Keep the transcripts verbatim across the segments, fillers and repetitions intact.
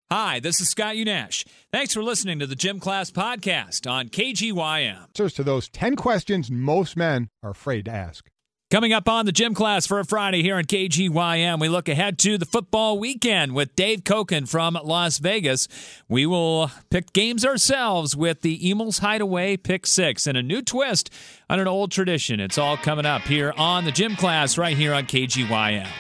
Hi, this is Scott Unash. Thanks for listening to the Gym Class Podcast on K G Y M. Answers to those ten questions most men are afraid to ask. Coming up on the Gym Class for a Friday here on K G Y M, we look ahead to the football weekend with Dave Koken from Las Vegas. We will pick games ourselves with the Emil's Hideaway Pick Six and a new twist on an old tradition. It's all coming up here on the Gym Class right here on K G Y M.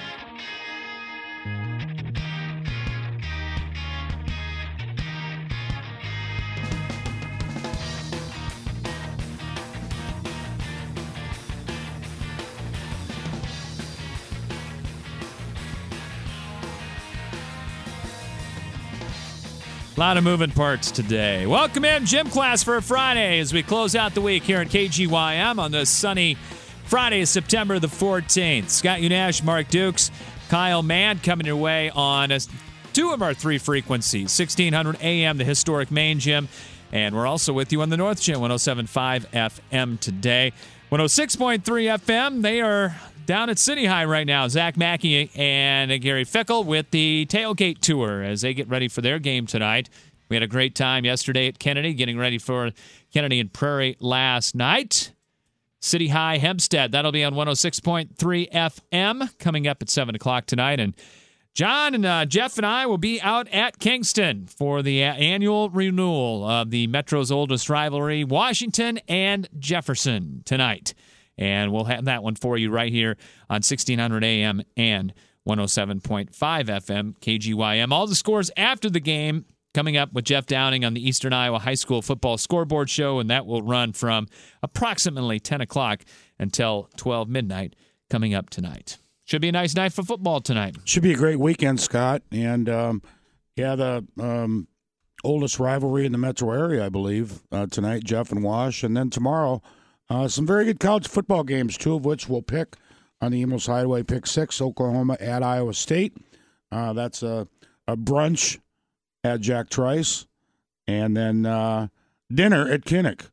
A lot of moving parts today. Welcome in, Gym Class for a Friday as we close out the week here at K G Y M on this sunny Friday, September the fourteenth. Scott Unash, Mark Dukes, Kyle Mann coming your way on a, two of our three frequencies, sixteen hundred A M, the historic main gym, and we're also with you on the North Gym, one oh seven point five F M today. one oh six point three F M, they are down at City High right now. Zach Mackey and Gary Fickle with the Tailgate Tour as they get ready for their game tonight. We had a great time yesterday at Kennedy, getting ready for Kennedy and Prairie last night. City High Hempstead, that'll be on one oh six point three F M coming up at seven o'clock tonight. And John and uh, Jeff and I will be out at Kingston for the uh, annual renewal of the Metro's oldest rivalry, Washington and Jefferson, tonight. And we'll have that one for you right here on sixteen hundred A M and one oh seven point five F M, K G Y M. All the scores after the game coming up with Jeff Downing on the Eastern Iowa High School Football Scoreboard Show, and that will run from approximately ten o'clock until twelve midnight coming up tonight. Should be a nice night for football tonight. Should be a great weekend, Scott. And, um, yeah, the um, oldest rivalry in the metro area, I believe, uh, tonight, Jeff and Wash. And then tomorrow, Uh, some very good college football games, two of which we'll pick on the Emil's Hideaway Pick Six, Oklahoma at Iowa State. Uh, that's a, a brunch at Jack Trice. And then uh, dinner at Kinnick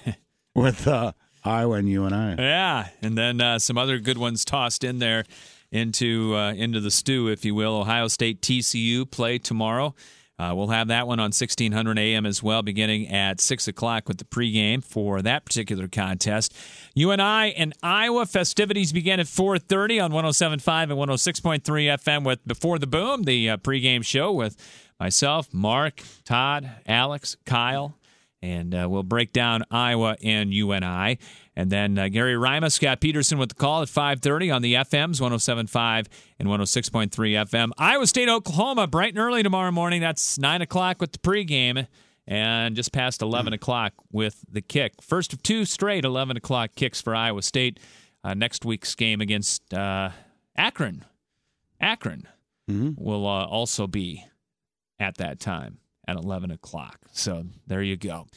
with uh, Iowa and U N I. Yeah, and then uh, some other good ones tossed in there into, uh, into the stew, if you will. Ohio State T C U play tomorrow. Uh, we'll have that one on sixteen hundred A M as well, beginning at six o'clock with the pregame for that particular contest. U N I and Iowa festivities begin at four thirty on one oh seven point five and one oh six point three F M with Before the Boom, the uh, pregame show with myself, Mark, Todd, Alex, Kyle, and uh, we'll break down Iowa and U N I. And then uh, Gary Rima, Scott Peterson with the call at five thirty on the F Ms, one oh seven point five and one oh six point three F M. Iowa State, Oklahoma, bright and early tomorrow morning. That's nine o'clock with the pregame and just past eleven o'clock with the kick. First of two straight eleven o'clock kicks for Iowa State. Uh, next week's game against uh, Akron. Akron mm-hmm. will uh, also be at that time at eleven o'clock. So there you go.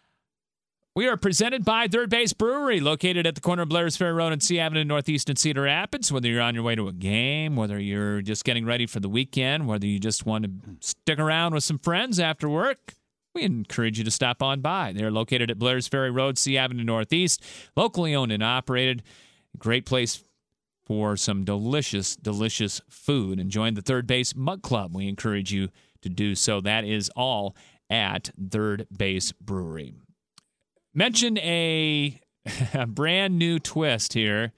We are presented by Third Base Brewery, located at the corner of Blair's Ferry Road and C Avenue Northeast in Cedar Rapids. Whether you're on your way to a game, whether you're just getting ready for the weekend, whether you just want to stick around with some friends after work, we encourage you to stop on by. They're located at Blair's Ferry Road, C Avenue Northeast, locally owned and operated. Great place for some delicious, delicious food. And join the Third Base Mug Club. We encourage you to do so. That is all at Third Base Brewery. Mention a, a brand new twist here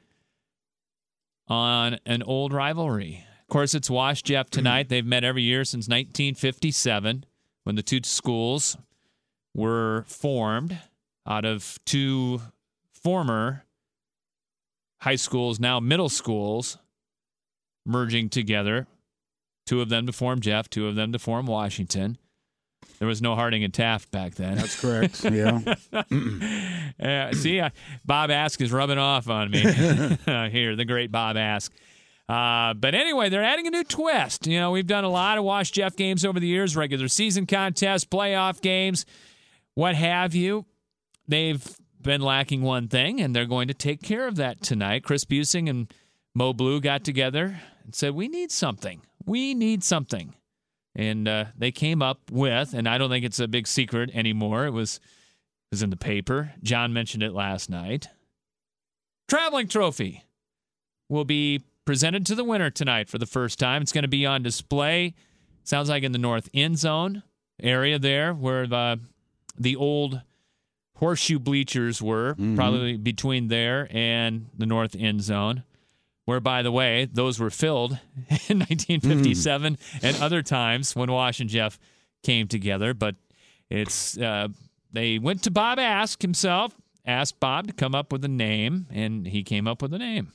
on an old rivalry. Of course, it's Wash Jeff tonight. They've met every year since nineteen fifty-seven when the two schools were formed out of two former high schools, now middle schools, merging together. Two of them to form Jeff, two of them to form Washington. There was no Harding and Taft back then. That's correct, yeah. uh, see, uh, Bob Ask is rubbing off on me here, the great Bob Ask. Uh, but anyway, they're adding a new twist. You know, we've done a lot of Wash Jeff games over the years, regular season contests, playoff games, what have you. They've been lacking one thing, and they're going to take care of that tonight. Chris Busing and Mo Blue got together and said, we need something. We need something. And uh, they came up with, and I don't think it's a big secret anymore, it was, it was in the paper. John mentioned it last night. Traveling trophy will be presented to the winner tonight for the first time. It's going to be on display sounds like in the north end zone area there where the, the old horseshoe bleachers were, mm-hmm. probably between there and the north end zone, where, by the way, those were filled in nineteen fifty-seven mm. and other times when Wash and Jeff came together. But it's uh, they went to Bob Ask himself, asked Bob to come up with a name, and he came up with a name.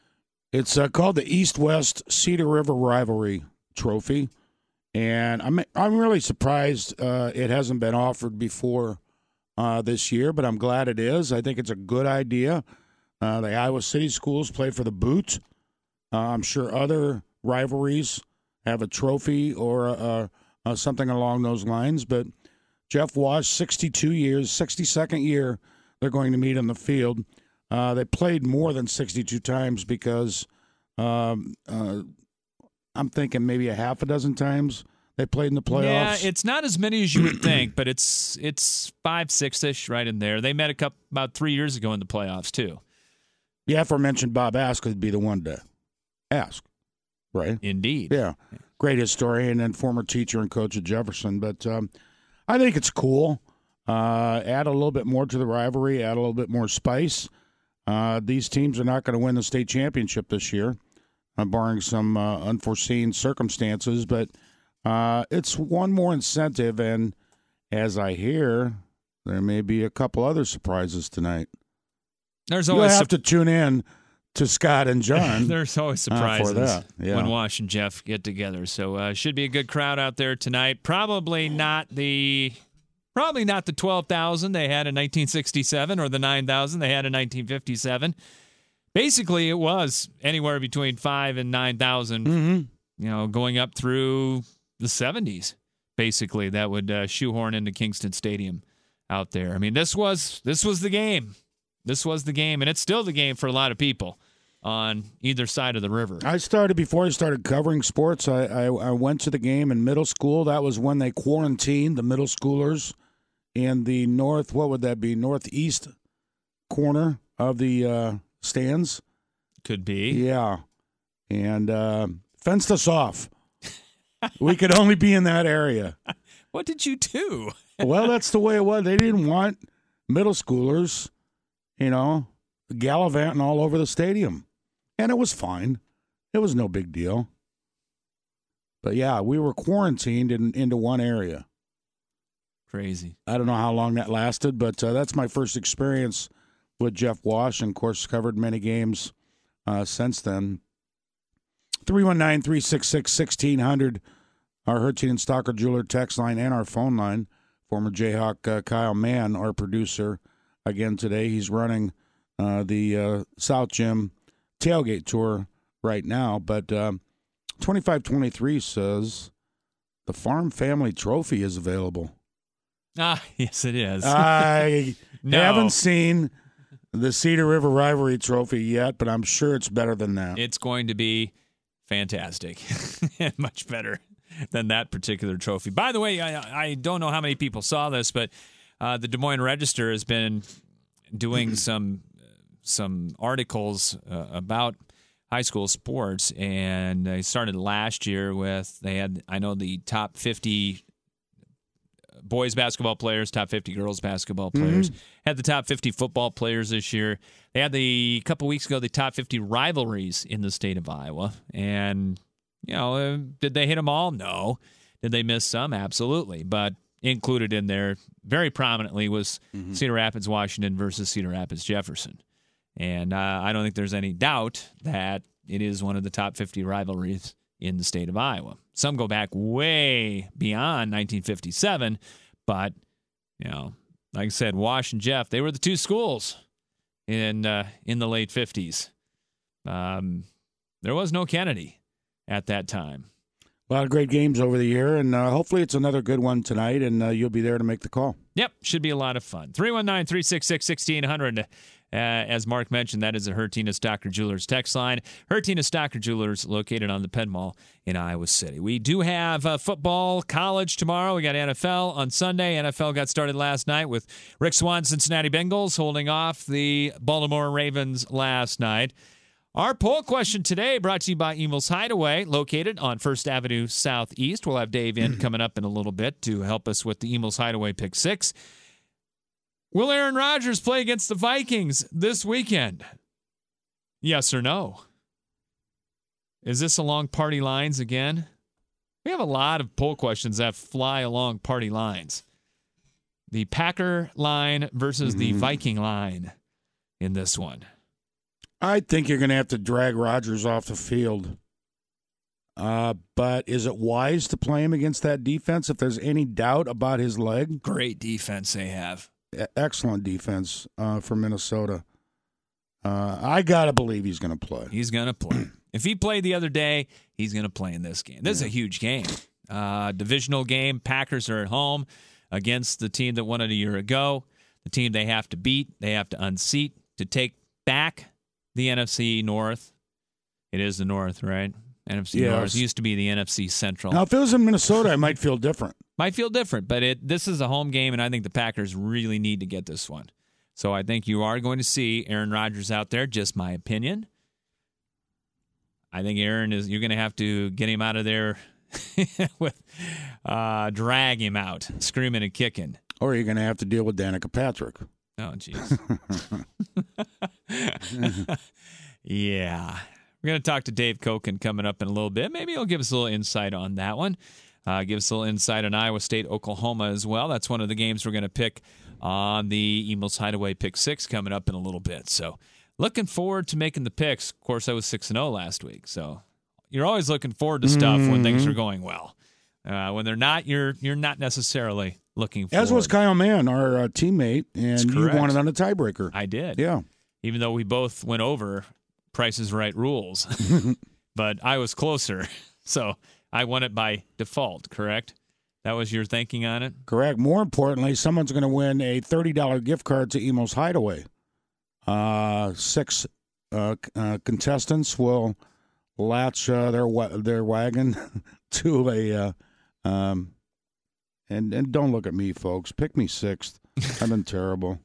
It's uh, called the East-West Cedar River Rivalry Trophy, and I'm I'm really surprised uh, it hasn't been offered before uh, this year, but I'm glad it is. I think it's a good idea. Uh, the Iowa City schools play for the boot. Uh, I'm sure other rivalries have a trophy or uh, uh, something along those lines, but Jeff Wash, sixty-two years, sixty-second year, they're going to meet on the field. Uh, they played more than sixty-two times because um, uh, I'm thinking maybe a half a dozen times they played in the playoffs. Yeah, it's not as many as you would think, but it's it's five, six-ish right in there. They met a couple about three years ago in the playoffs, too. Yeah, aforementioned Bob Ask would be the one to ask, right? Indeed. Yeah, great historian and former teacher and coach at Jefferson. But um, I think it's cool. Uh, add a little bit more to the rivalry, add a little bit more spice. Uh, these teams are not going to win the state championship this year, uh, barring some uh, unforeseen circumstances. But uh, it's one more incentive, and as I hear, there may be a couple other surprises tonight. There's You'll always have su- to tune in to Scott and John. There's always surprises uh, for that. Yeah. when Wash and Jeff get together. So uh, should be a good crowd out there tonight. Probably not the probably not the twelve thousand they had in nineteen sixty-seven or the nine thousand they had in nineteen fifty-seven. Basically, it was anywhere between five and nine thousand. Mm-hmm. You know, going up through the seventies. Basically, that would uh, shoehorn into Kingston Stadium out there. I mean, this was this was the game. This was the game, and it's still the game for a lot of people on either side of the river. I started, before I started covering sports, I, I, I went to the game in middle school. That was when they quarantined the middle schoolers in the north, what would that be, northeast corner of the uh, stands? Could be. Yeah. And uh, fenced us off. We could only be in that area. What did you do? Well, that's the way it was. They didn't want middle schoolers, you know, gallivanting all over the stadium. And it was fine. It was no big deal. But, yeah, we were quarantined in, into one area. Crazy. I don't know how long that lasted, but uh, that's my first experience with Jeff Wash, and, of course, covered many games uh, since then. three one nine, three six six, one six zero zero, our Hertine and Stocker Jeweler text line and our phone line. Former Jayhawk uh, Kyle Mann, our producer, again today. He's running uh, the uh, South Gym tailgate tour right now. But uh, twenty-five twenty-three says the Farm Family Trophy is available. Ah, yes, it is. I no. haven't seen the Cedar River Rivalry Trophy yet, but I'm sure it's better than that. It's going to be fantastic. Much better than that particular trophy. By the way, I, I don't know how many people saw this, but uh, the Des Moines Register has been doing some some articles uh, about high school sports, and they started last year with, they had, I know, the top fifty boys basketball players, top fifty girls basketball players, mm-hmm. had the top fifty football players this year. They had the, a couple weeks ago, the top fifty rivalries in the state of Iowa, and you know, uh, did they hit them all? No. Did they miss some? Absolutely. But included in there very prominently was mm-hmm. Cedar Rapids, Washington versus Cedar Rapids, Jefferson. And uh, I don't think there's any doubt that it is one of the top fifty rivalries in the state of Iowa. Some go back way beyond nineteen fifty-seven, but, you know, like I said, Wash and Jeff, they were the two schools in uh, in the late fifties. Um, there was no Kennedy at that time. A lot of great games over the year, and uh, hopefully it's another good one tonight, and uh, you'll be there to make the call. Yep, should be a lot of fun. three one nine, three six six, one six zero zero. Uh, as Mark mentioned, that is a Hertine and Stocker Jewelers text line. Hertine and Stocker Jewelers located on the Penn Mall in Iowa City. We do have uh, football, college tomorrow. We got N F L on Sunday. N F L got started last night with Rick Swan's Cincinnati Bengals holding off the Baltimore Ravens last night. Our poll question today brought to you by Emel's Hideaway, located on First Avenue Southeast. We'll have Dave in coming up in a little bit to help us with the Emel's Hideaway Pick Six. Will Aaron Rodgers play against the Vikings this weekend? Yes or no? Is this along party lines again? We have a lot of poll questions that fly along party lines. The Packer line versus mm-hmm. the Viking line in this one. I think you're going to have to drag Rodgers off the field. Uh, but is it wise to play him against that defense if there's any doubt about his leg? Great defense they have. Excellent defense uh, for Minnesota. Uh, I got to believe he's going to play. He's going to play. If he played the other day, he's going to play in this game. This yeah. is a huge game. Uh, divisional game. Packers are at home against the team that won it a year ago. The team they have to beat. They have to unseat to take back the N F C North. It is the North, right? N F C yes. North. It used to be the N F C Central. Now, if it was in Minnesota, I might feel different. Might feel different, but it this is a home game, and I think the Packers really need to get this one. So I think you are going to see Aaron Rodgers out there, just my opinion. I think Aaron is. You're going to have to get him out of there with uh, drag him out, screaming and kicking. Or you're going to have to deal with Danica Patrick. Oh, jeez. Yeah. We're going to talk to Dave Koken coming up in a little bit. Maybe he'll give us a little insight on that one. Uh, give us a little insight on Iowa State, Oklahoma as well. That's one of the games we're going to pick on the Emel's Hideaway Pick Six coming up in a little bit. So looking forward to making the picks. Of course, I was six and oh last week. So you're always looking forward to stuff mm-hmm. when things are going well. Uh, when they're not, you're you're not necessarily looking forward. As was Kyle Mann, our uh, teammate, and you won it on a tiebreaker. I did. Yeah. Even though we both went over Price is Right rules. But I was closer. So I won it by default, correct? That was your thinking on it? Correct. More importantly, someone's going to win a thirty dollars gift card to Emel's Hideaway. Uh, six uh, uh, contestants will latch uh, their wa- their wagon to a uh, um, and and don't look at me, folks. Pick me sixth. I've been terrible.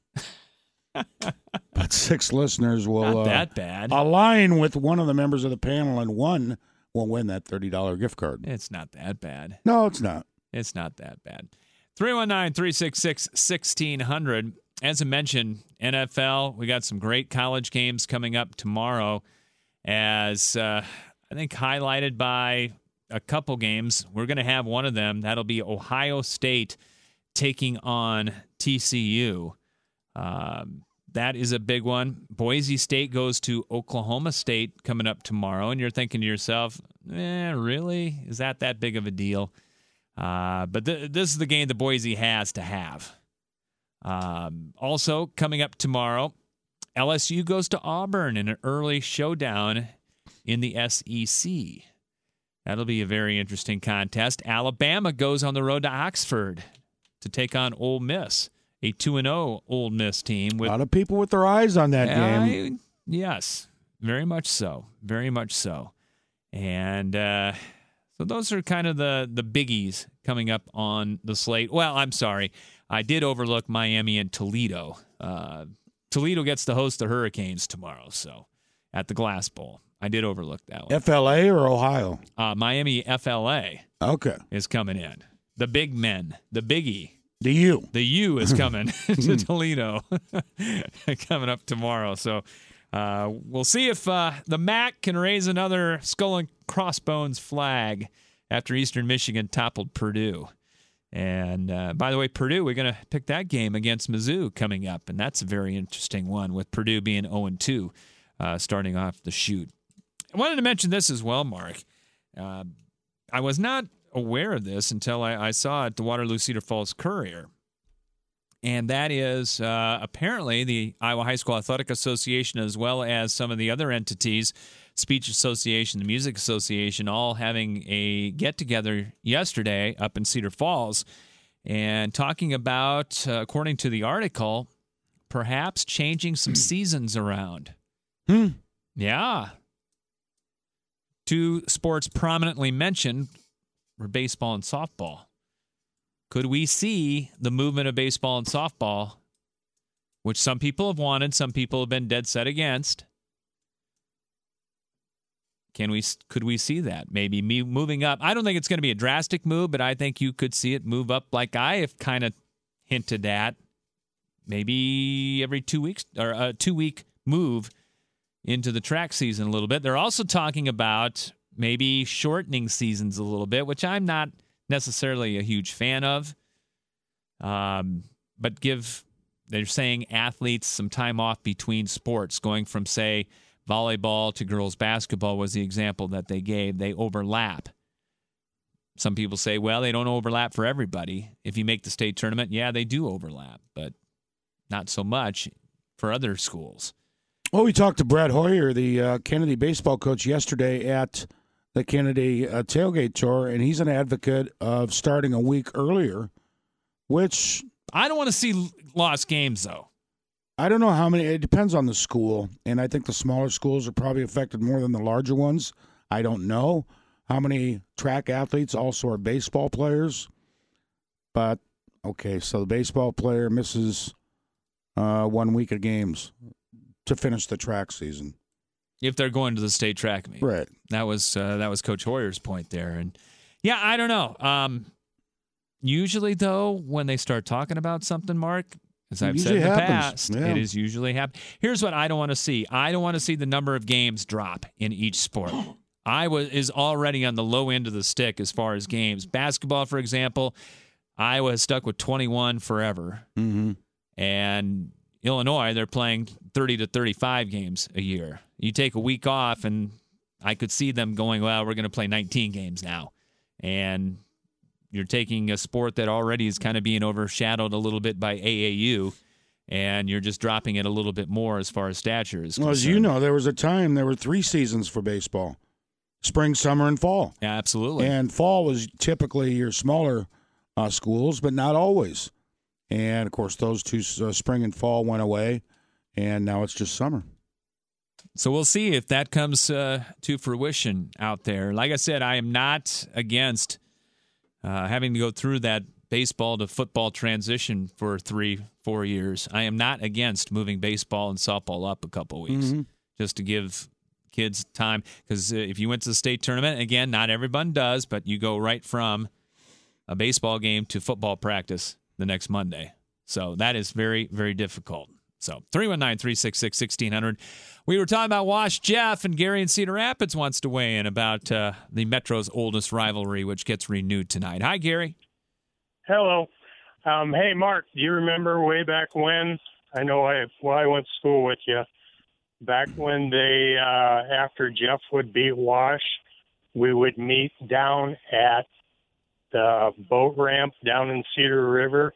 But six listeners will Not that uh, bad. align with one of the members of the panel, and one will win that thirty dollars gift card. It's not that bad. No, it's not. It's not that bad. three one nine, three six six, one six zero zero. As I mentioned, N F L, we got some great college games coming up tomorrow. As uh, I think highlighted by a couple games, we're going to have one of them. That'll be Ohio State taking on T C U. Um, that is a big one. Boise State goes to Oklahoma State coming up tomorrow, and you're thinking to yourself, eh, really? Is that that big of a deal? Uh, but th- this is the game that Boise has to have. Um, also, coming up tomorrow, L S U goes to Auburn in an early showdown in the S E C. That'll be a very interesting contest. Alabama goes on the road to Oxford to take on Ole Miss, a two and oh Ole Miss team. With a lot of people with their eyes on that uh, game. Yes, very much so. Very much so. And uh, so those are kind of the, the biggies coming up on the slate. Well, I'm sorry. I did overlook Miami and Toledo. Uh, Toledo gets to host the Hurricanes tomorrow, so at the Glass Bowl. I did overlook that one. F L A or Ohio? Uh, Miami F L A okay. is coming in. The big men, the biggie. The U. The U is coming to Toledo coming up tomorrow. So uh, we'll see if uh, the M A C can raise another skull and crossbones flag after Eastern Michigan toppled Purdue. And uh, by the way, Purdue, we're going to pick that game against Mizzou coming up, and that's a very interesting one with Purdue being oh and two uh, starting off the chute. I wanted to mention this as well, Mark. Uh, I was not aware of this until I, I saw it at the Waterloo Cedar Falls Courier, and that is uh, apparently the Iowa High School Athletic Association, as well as some of the other entities, Speech Association, the Music Association, all having a get-together yesterday up in Cedar Falls and talking about, uh, according to the article, perhaps changing some seasons around. Hmm. Yeah. Two sports prominently mentioned were baseball and softball. Could we see the movement of baseball and softball, which some people have wanted, some people have been dead set against, can we could we see that maybe me moving up? I don't think it's going to be a drastic move, but I think you could see it move up like I have kind of hinted at, maybe every two weeks or a two-week move into the track season a little bit. They're also talking about maybe shortening seasons a little bit, which I'm not necessarily a huge fan of. Um, but give, they're saying athletes some time off between sports, going from, say, volleyball to girls basketball was the example that they gave. They overlap. Some people say, well, they don't overlap for everybody. If you make the state tournament, yeah, they do overlap, but not so much for other schools. Well, we talked to Brad Hoyer, the uh, Kennedy baseball coach, yesterday at the Kennedy uh, tailgate tour, and he's an advocate of starting a week earlier, which... I don't want to see lost games, though. I don't know how many. It depends on the school, and I think the smaller schools are probably affected more than the larger ones. I don't know how many track athletes also are baseball players. But, okay, so the baseball player misses uh, one week of games to finish the track season. If they're going to the state track meet. Right. That was uh, that was Coach Hoyer's point there. And, yeah, I don't know. Um, usually, though, when they start talking about something, Mark, as I've said in the happens. past, Yeah. it is usually happening. Here's what I don't want to see. I don't want to see the number of games drop in each sport. Iowa is already on the low end of the stick as far as games. Basketball, for example, Iowa has stuck with twenty-one forever. Mm-hmm. And Illinois, they're playing thirty to thirty-five games a year. You take a week off, and I could see them going, well, we're going to play nineteen games now. And you're taking a sport that already is kind of being overshadowed a little bit by A A U, and you're just dropping it a little bit more as far as stature is concerned. Well, as you know, there was a time there were three seasons for baseball: spring, summer, and fall. Yeah, absolutely. And fall was typically your smaller uh, schools, but not always. And, of course, those two, uh, spring and fall, went away, and now it's just summer. So we'll see if that comes uh, to fruition out there. Like I said, I am not against uh, having to go through that baseball to football transition for three, four years. I am not against moving baseball and softball up a couple weeks Mm-hmm. just to give kids time. Because uh, if you went to the state tournament, again, not everyone does, but you go right from a baseball game to football practice the next Monday. So that is very, very difficult. So three one nine, three six six, one six zero zero. We were talking about Wash Jeff, and Gary in Cedar Rapids wants to weigh in about uh, the Metro's oldest rivalry, which gets renewed tonight. Hi, Gary. Hello. Um, hey, Mark, do you remember way back when? I know I well, I went to school with you. Back when they, uh, after Jeff would beat Wash, we would meet down at the boat ramp down in Cedar River,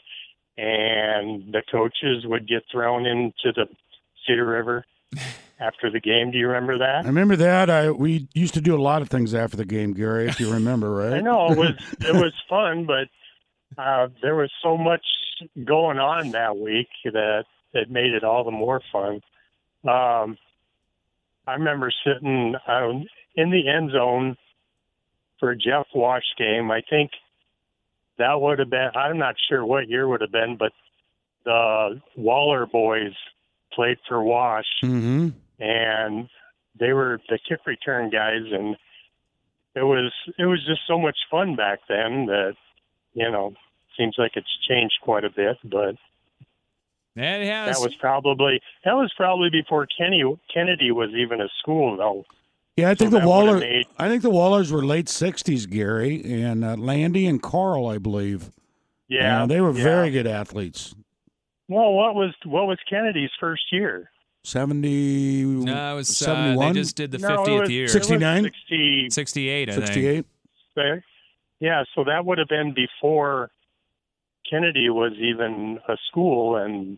and the coaches would get thrown into the Cedar River after the game. Do you remember that? I remember that. I we used to do a lot of things after the game, Gary, if you remember, right? I know it was it was fun, but uh, there was so much going on that week that it made it all the more fun. Um, I remember sitting um, in the end zone for a Jeff Wash game. I think that would have been, I'm not sure what year would have been, but the Waller boys played for Wash, Mm-hmm. and they were the kick return guys, and it was it was just so much fun back then that, you know, seems like it's changed quite a bit, but It has. that was probably that was probably before Kenny Kennedy was even a school, though. Yeah, I think So the that Waller. would've made- I think the Wallers were late sixties, Gary, and uh, Landy and Carl, I believe. Yeah, Uh, they were yeah. very good athletes. Well, what was what was Kennedy's first year? Seventy. No, it was uh, seventy-one. they just did the No, it fiftieth was- year. it was sixty-nine? sixty, sixty-eight, I think. Sixty-eight. yeah, so that would have been before Kennedy was even a school, and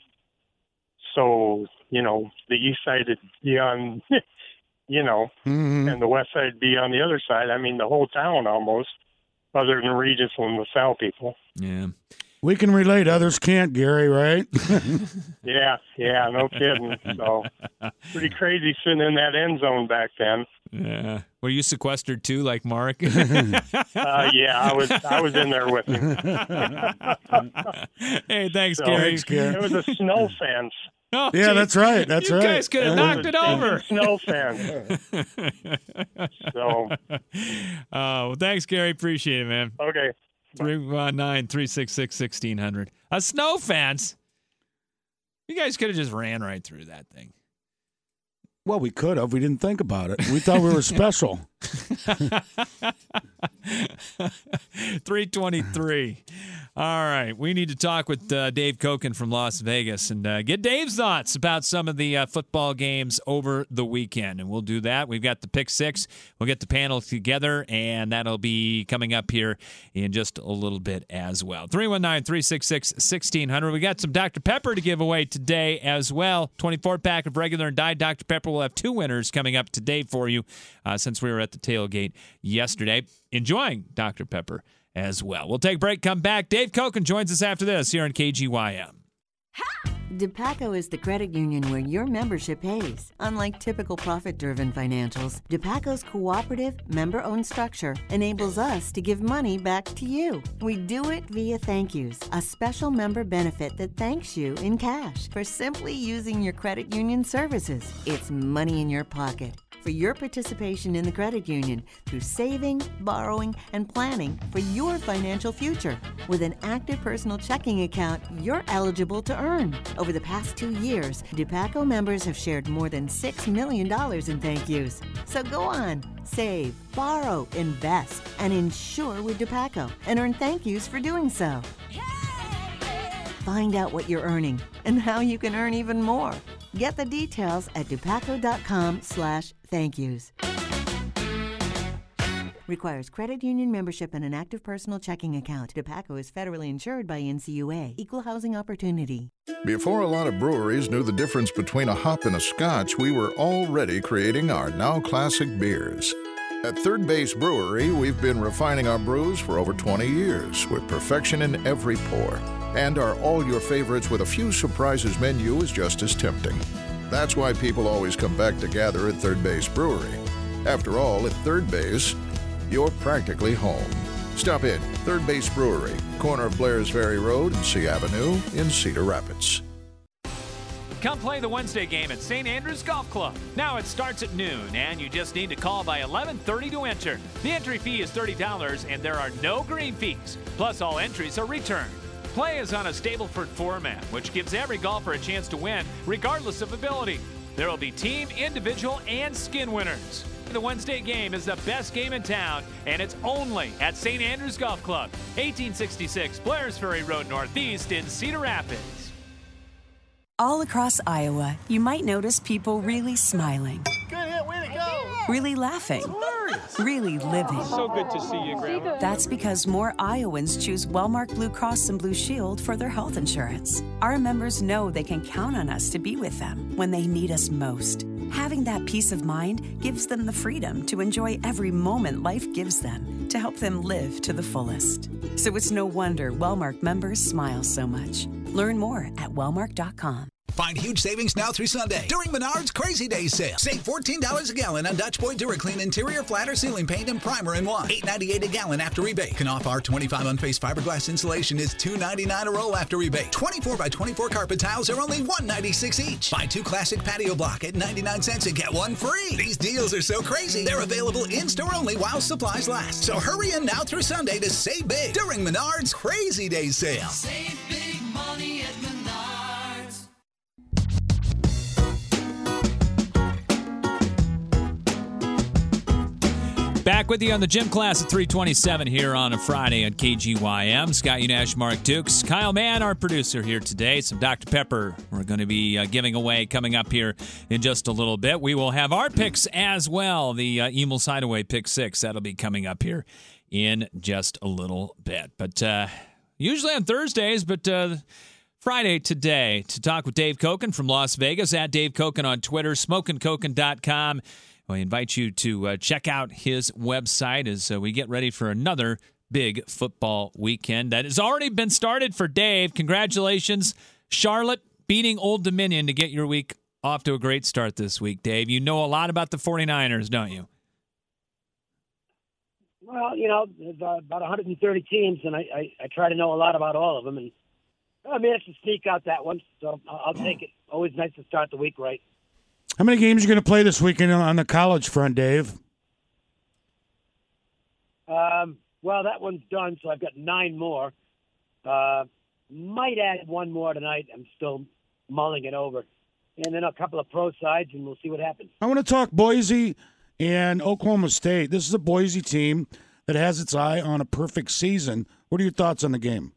so, you know, the east side would be on, you know, Mm-hmm. and the west side would be on the other side. I mean, the whole town almost, other than Regis and LaSalle people. Yeah. We can relate. Others can't, Gary. Right? Yeah, yeah, no kidding. So pretty crazy sitting in that end zone back then. Yeah. Were you sequestered too, like Mark? Uh, yeah, I was I was in there with him. Hey, thanks, So, Gary. Thanks, Gary. It was a snow fence. Oh, yeah, geez. that's right. That's you right. You guys could have knocked it over. Snow fan. So. Uh, well, thanks, Gary. Appreciate it, man. Okay. three one nine, three six six, one six zero zero. A snow fence? You guys could have just ran right through that thing. Well, we could have. We didn't think about it. We thought we were special. three twenty-three. All right. We need to talk with uh, Dave Koken from Las Vegas and uh, get Dave's thoughts about some of the uh, football games over the weekend. And we'll do that. We've got the pick six. We'll get the panel together, and that'll be coming up here in just a little bit as well. three one nine, three six six, one six zero zero. We got some Doctor Pepper to give away today as well. twenty-four pack of regular and Diet Doctor Pepper. We'll have two winners coming up today for you uh, since we were at the tailgate yesterday enjoying Doctor Pepper as well. We'll take a break, come back. Dave Koken joins us after this here on K G Y M. DePaco is the credit union where your membership pays. Unlike typical profit-driven financials, DePaco's cooperative, member-owned structure enables us to give money back to you. We do it via Thank Yous, a special member benefit that thanks you in cash for simply using your credit union services. It's money in your pocket for your participation in the credit union through saving, borrowing, and planning for your financial future. With an active personal checking account, you're eligible to earn. Over the past two years, DePaco members have shared more than six million dollars in thank yous. So go on, save, borrow, invest, and insure with DePaco, and earn thank yous for doing so. Find out what you're earning and how you can earn even more. Get the details at depaco.com slash thank yous. Requires credit union membership and an active personal checking account. DePaco is federally insured by N C U A. Equal housing opportunity. Before a lot of breweries knew the difference between a hop and a scotch, we were already creating our now classic beers. At Third Base Brewery, we've been refining our brews for over twenty years with perfection in every pour. And our All Your Favorites with a Few Surprises menu is just as tempting. That's why people always come back to gather at Third Base Brewery. After all, at Third Base, you're practically home. Stop in, Third Base Brewery, corner of Blairs Ferry Road and C Avenue in Cedar Rapids. Come play the Wednesday game at Saint Andrews Golf Club. Now it starts at noon, and you just need to call by eleven thirty to enter. The entry fee is thirty dollars, and there are no green fees. Plus, all entries are returned. Play is on a Stableford format, which gives every golfer a chance to win, regardless of ability. There will be team, individual, and skin winners. The Wednesday game is the best game in town, and it's only at Saint Andrews Golf Club, eighteen sixty-six Blairs Ferry Road Northeast in Cedar Rapids. All across Iowa, you might notice people really smiling. Good hit, way to go! Really laughing. Really living. So good to see you, Grandma. That's because more Iowans choose Wellmark Blue Cross and Blue Shield for their health insurance. Our members know they can count on us to be with them when they need us most. Having that peace of mind gives them the freedom to enjoy every moment life gives them to help them live to the fullest. So it's no wonder Wellmark members smile so much. Learn more at wellmark dot com. Find huge savings now through Sunday during Menards Crazy Days sale. Save fourteen dollars a gallon on Dutch Boy DuraClean interior flatter ceiling paint and primer in one. eight ninety-eight a gallon after rebate. Knauf R twenty-five unfaced fiberglass insulation is two ninety-nine a roll after rebate. twenty-four by twenty-four carpet tiles are only one ninety-six each. Buy two classic patio block at ninety-nine cents and get one free. These deals are so crazy, they're available in-store only while supplies last. So hurry in now through Sunday to save big during Menards Crazy Days sale. Save big money at Menards. Back with you on the gym class at three twenty-seven here on a Friday on K G Y M. Scott Unash, Mark Dukes, Kyle Mann, our producer here today. Some Doctor Pepper we're going to be uh, giving away coming up here in just a little bit. We will have our picks as well. The uh, Emil's Hideaway pick six, that'll be coming up here in just a little bit. But uh, usually on Thursdays, but uh, Friday today to talk with Dave Koken from Las Vegas, at Dave Koken on Twitter, smokin koken dot com. I invite you to uh, check out his website as uh, we get ready for another big football weekend that has already been started for Dave. Congratulations, Charlotte beating Old Dominion to get your week off to a great start this week, Dave. You know a lot about the 49ers, don't you? Well, you know, there's uh, about one hundred thirty teams, and I, I, I try to know a lot about all of them. And I managed to sneak out that one, so I'll, I'll take it. Always nice to start the week right. How many games are you going to play this weekend on the college front, Dave? Um, well, that one's done, so I've got nine more. Uh, might add one more tonight. I'm still mulling it over. And then a couple of pro sides, and we'll see what happens. I want to talk Boise and Oklahoma State. This is a Boise team that has its eye on a perfect season. What are your thoughts on the game?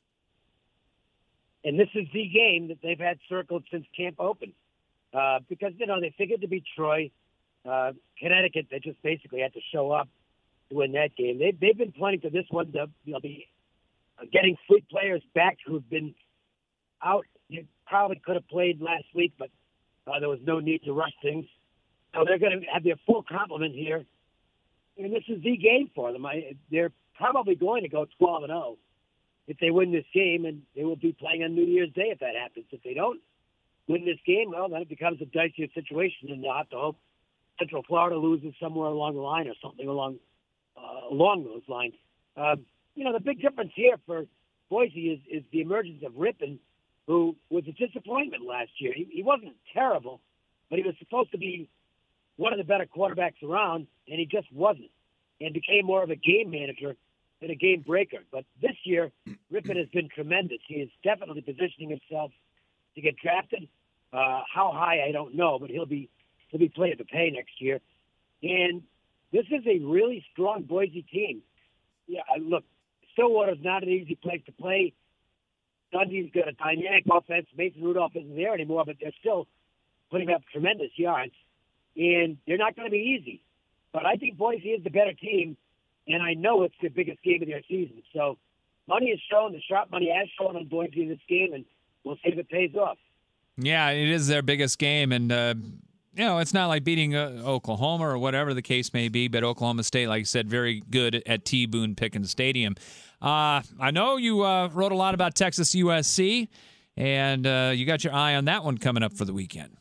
And this is the game that they've had circled since camp opened. Uh, because, you know, they figured to beat Troy. Uh, Connecticut, they just basically had to show up to win that game. They, they've been planning for this one to, you know, be uh, getting free players back who've been out. You probably could have played last week, but uh, there was no need to rush things. So they're going to have their full complement here. And this is the game for them. I, they're probably going to go twelve and oh if they win this game, and they will be playing on New Year's Day if that happens. If they don't win this game, well, then it becomes a dicier situation, and they'll have to hope Central Florida loses somewhere along the line or something along uh, along those lines. Um, you know, the big difference here for Boise is, is the emergence of Rippon, who was a disappointment last year. He, he wasn't terrible, but he was supposed to be one of the better quarterbacks around, and he just wasn't, and became more of a game manager than a game breaker. But this year, Rippon has been tremendous. He is definitely positioning himself to get drafted. Uh, how high, I don't know, but he'll be he'll be playing to pay next year. And this is a really strong Boise team. Yeah, look, Stillwater's not an easy place to play. Dundee's got a dynamic offense. Mason Rudolph isn't there anymore, but they're still putting up tremendous yards. And they're not going to be easy. But I think Boise is the better team, and I know it's the biggest game of their season. So money is shown, the sharp money has shown on Boise in this game, and we'll see if it pays off. Yeah, it is their biggest game, and uh, you know, it's not like beating uh, Oklahoma or whatever the case may be, but Oklahoma State, like I said, very good at T. Boone Pickens Stadium. Uh, I know you uh, wrote a lot about Texas U S C, and uh, you got your eye on that one coming up for the weekend.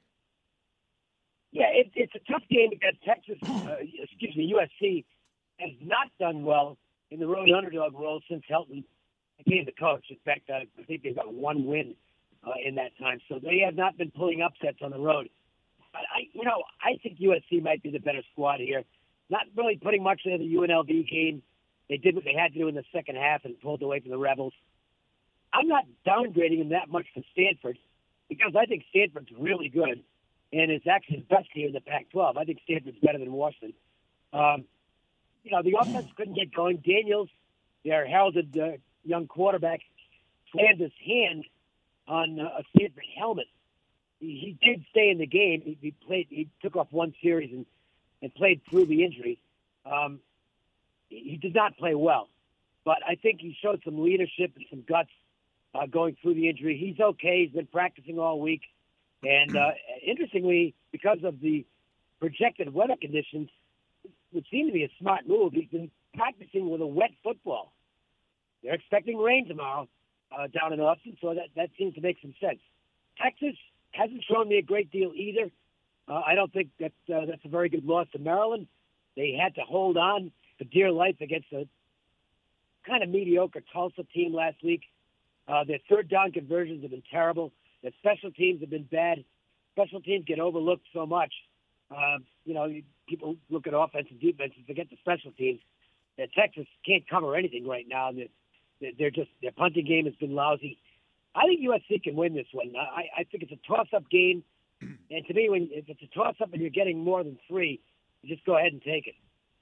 Yeah, it, it's a tough game because Texas, uh, excuse me, U S C has not done well in the road underdog role since Helton became the coach. In fact, uh, I think they've got one win uh, in that time. So they have not been pulling upsets on the road. But I, you know, I think U S C might be the better squad here. Not really putting much into the U N L V game. They did what they had to do in the second half and pulled away from the Rebels. I'm not downgrading them that much for Stanford because I think Stanford's really good, and it's actually the best team in the Pac twelve. I think Stanford's better than Washington. Um, you know, the offense couldn't get going. Daniels, their heralded uh, young quarterback, slammed his hand on uh, a Stanford helmet. He, he did stay in the game. He, he played. He took off one series and, and played through the injury. Um, he, he did not play well, but I think he showed some leadership and some guts uh, going through the injury. He's okay. He's been practicing all week. And uh, interestingly, because of the projected weather conditions, it would seem to be a smart move. He's been practicing with a wet football. They're expecting rain tomorrow uh, down in Austin, so that, that seems to make some sense. Texas hasn't shown me a great deal either. Uh, I don't think that uh, that's a very good loss to Maryland. They had to hold on for dear life against a kind of mediocre Tulsa team last week. Uh, their third down conversions have been terrible. Their special teams have been bad. Special teams get overlooked so much. Uh, you know, people look at offense and defense and forget the special teams. That Texas can't cover anything right now. They're, they're just their punting game has been lousy. I think U S C can win this one. I, I think it's a toss-up game, and to me, when if it's a toss-up and you're getting more than three, you just go ahead and take it.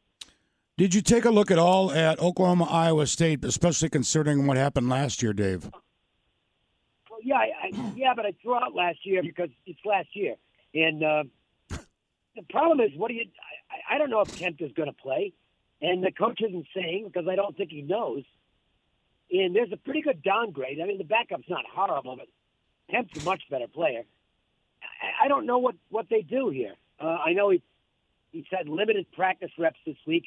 Did you take a look at all at Oklahoma, Iowa State, especially considering what happened last year, Dave? Well, yeah, I, I, yeah, but I threw out last year because it's last year, and uh, the problem is, what do you? I, I don't know if Kemp is going to play, and the coach isn't saying because I don't think he knows. And there's a pretty good downgrade. I mean, the backup's not horrible, but Kemp's a much better player. I, I don't know what, what they do here. Uh, I know he he's had limited practice reps this week.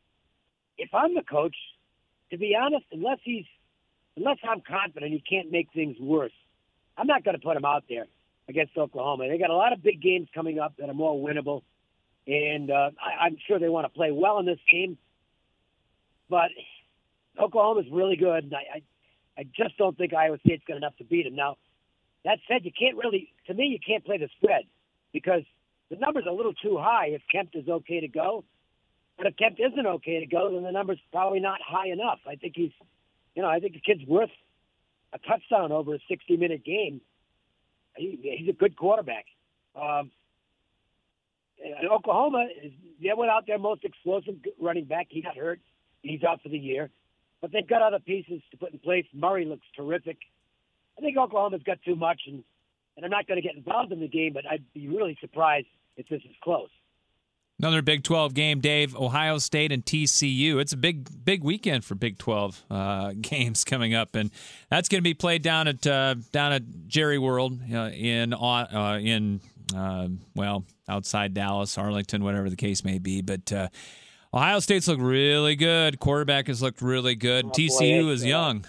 If I'm the coach, to be honest, unless he's unless I'm confident he can't make things worse, I'm not going to put him out there against Oklahoma. They got a lot of big games coming up that are more winnable, and uh, I, I'm sure they want to play well in this game. But Oklahoma's really good. And I, I, I just don't think Iowa State's got enough to beat them. Now, that said, you can't really, to me, you can't play the spread because the number's a little too high if Kemp is okay to go. But if Kemp isn't okay to go, then the number's probably not high enough. I think he's, you know, I think the kid's worth a touchdown over a sixty-minute game. He, he's a good quarterback. Um, and Oklahoma is they went out there most explosive running back. He got hurt. He's out for the year. But they've got other pieces to put in place. Murray looks terrific. I think Oklahoma's got too much, and, and I'm not going to get involved in the game, but I'd be really surprised if this is close. Another Big twelve game, Dave. Ohio State and T C U. It's a big, big weekend for Big twelve uh, games coming up, and that's going to be played down at uh, down at Jerry World uh, in uh, in uh, well outside Dallas, Arlington, whatever the case may be. But uh, Ohio State's looked really good. Quarterback has looked really good. Oh, T C U boy, is uh, young.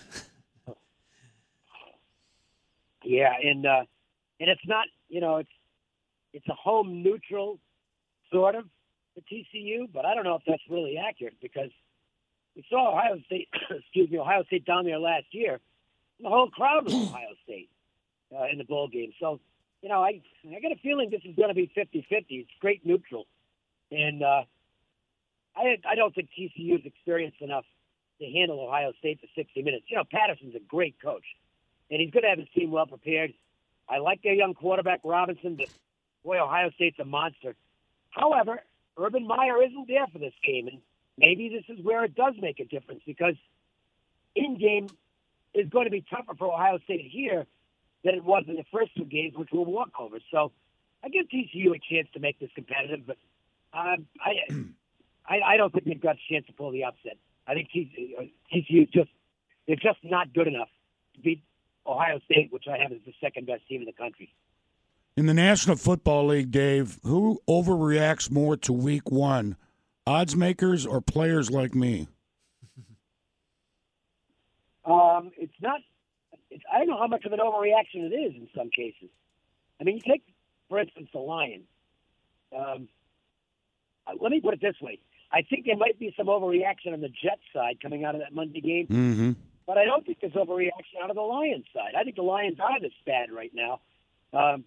Yeah, and uh, and it's not you know it's it's a home neutral sort of. The T C U, but I don't know if that's really accurate because we saw Ohio State, excuse me, Ohio State down there last year. And the whole crowd was Ohio State uh, in the bowl game. So, you know, I I got a feeling this is going to be fifty-fifty. It's great neutral. And uh, I I don't think T C U is experienced enough to handle Ohio State for sixty minutes. You know, Patterson's a great coach, and he's going to have his team well prepared. I like their young quarterback, Robinson, but, boy, Ohio State's a monster. However, Urban Meyer isn't there for this game, and maybe this is where it does make a difference because in-game is going to be tougher for Ohio State here than it was in the first two games, which were walkovers. So I give T C U a chance to make this competitive, but um, I, I I don't think they've got a chance to pull the upset. I think T C U just they're just not good enough to beat Ohio State, which I have as the second best team in the country. In the National Football League, Dave, who overreacts more to week one, odds makers or players like me? Um, it's not it's, – I don't know how much of an overreaction it is in some cases. I mean, you take, for instance, the Lions. Um, let me put it this way. I think there might be some overreaction on the Jets side coming out of that Monday game, Mm-hmm. but I don't think there's overreaction out of the Lions side. I think the Lions are this bad right now. Um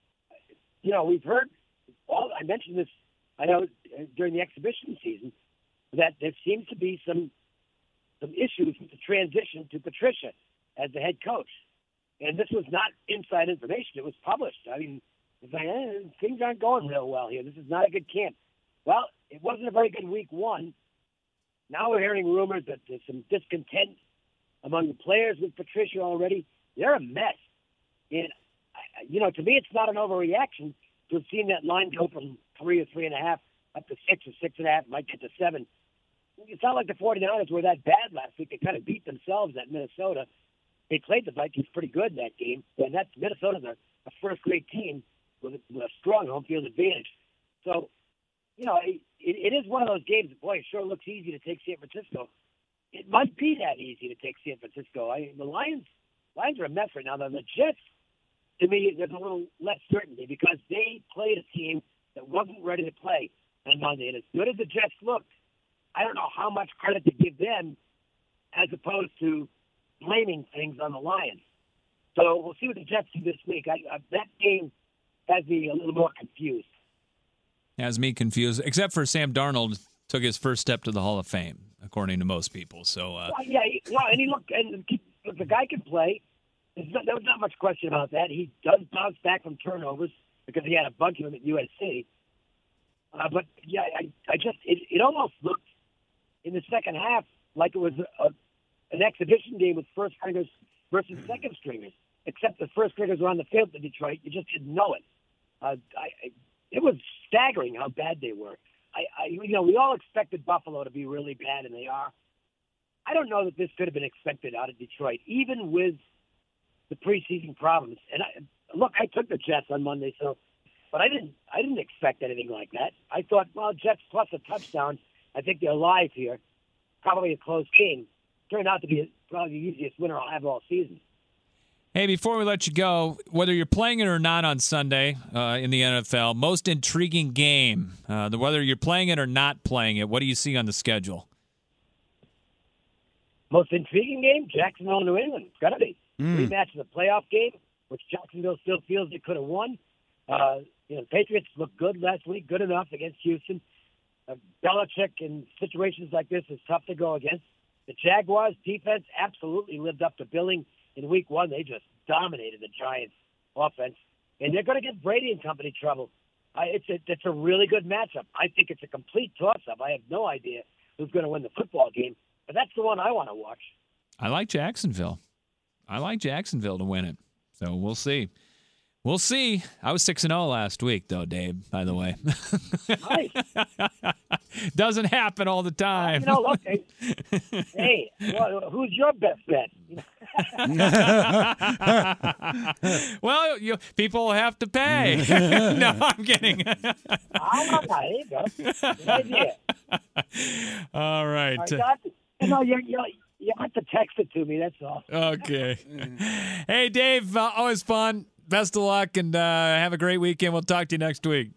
You know, we've heard, well, I mentioned this, I know, during the exhibition season, that there seems to be some some issues with the transition to Patricia as the head coach. And this was not inside information. It was published. I mean, it's like, eh, things aren't going real well here. This is not a good camp. Well, it wasn't a very good week one. Now we're hearing rumors that there's some discontent among the players with Patricia already. They're a mess. And you know, to me, it's not an overreaction to have seen that line go from three or three and a half up to six or six and a half, might get to seven. It's not like the 49ers were that bad last week. They kind of beat themselves at Minnesota. They played the Vikings pretty good in that game, and that's Minnesota's a, a first-grade team with a, with a strong home field advantage. So, you know, it, it is one of those games that, boy, it sure looks easy to take San Francisco. It might be that easy to take San Francisco. I mean, the Lions, Lions are a mess right now. The Jets, to me, there's a little less certainty because they played a team that wasn't ready to play on Monday. And as good as the Jets looked, I don't know how much credit to give them as opposed to blaming things on the Lions. So we'll see what the Jets do this week. I, I, that game has me a little more confused. Has me confused, except for Sam Darnold took his first step to the Hall of Fame, according to most people. So, uh... well, yeah, he, well, and he looked, and the guy can play. Not, there was not much question about that. He does bounce back from turnovers because he had a bunch of them at U S C. Uh, but yeah, I, I just it, it almost looked in the second half like it was a, an exhibition game with first stringers versus second stringers. Except the first stringers were on the field for Detroit, you just didn't know it. Uh, I, I, it was staggering how bad they were. I, I, you know, we all expected Buffalo to be really bad, and they are. I don't know that this could have been expected out of Detroit, even with the preseason problems. And I, look, I took the Jets on Monday, so, but I didn't. I didn't expect anything like that. I thought, well, Jets plus a touchdown. I think they're live here. Probably a close game. Turned out to be probably the easiest winner I'll have all season. Hey, before we let you go, whether you're playing it or not on Sunday uh, in the N F L, most intriguing game, uh, the, whether you're playing it or not playing it, what do you see on the schedule? Most intriguing game, Jacksonville, New England. It's got to be. Mm. Rematch of the playoff game, which Jacksonville still feels they could have won. Uh, you know, the Patriots looked good last week, good enough against Houston. Uh, Belichick in situations like this is tough to go against. The Jaguars defense absolutely lived up to billing in week one. They just dominated the Giants offense. And they're going to get Brady and company trouble. I, it's, a, it's a really good matchup. I think it's a complete toss-up. I have no idea who's going to win the football game, but that's the one I want to watch. I like Jacksonville. I like Jacksonville to win it. So we'll see. We'll see. I was six and oh last week, though, Dave, by the way. Nice. Doesn't happen all the time. You know, look, hey, hey well, who's your best bet? Well, you, people have to pay. No, I'm kidding. Oh, there you go. Good idea. All right. I got it. You know, you, you, you have to text it to me, that's all. Okay. Hey, Dave, uh, always fun. Best of luck, and uh, have a great weekend. We'll talk to you next week.